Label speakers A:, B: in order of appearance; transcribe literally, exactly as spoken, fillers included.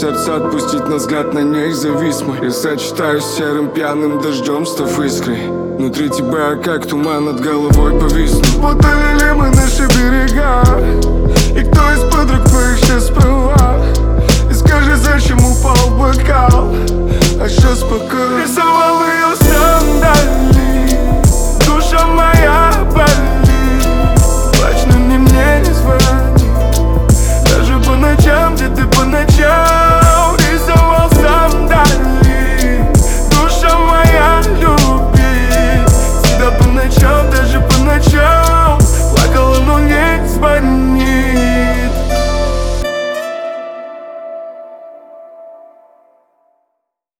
A: сердца отпустить на взгляд, на ней зависмы. Я сочетаюсь с серым пьяным дождем, став искрой. Внутри тебя, как туман, над головой повиснут. Путали ли мы наши берега? И кто из подруг твоих сейчас права? И скажи, зачем упал бокал? А сейчас пока рисовал ее сандали, душа моя.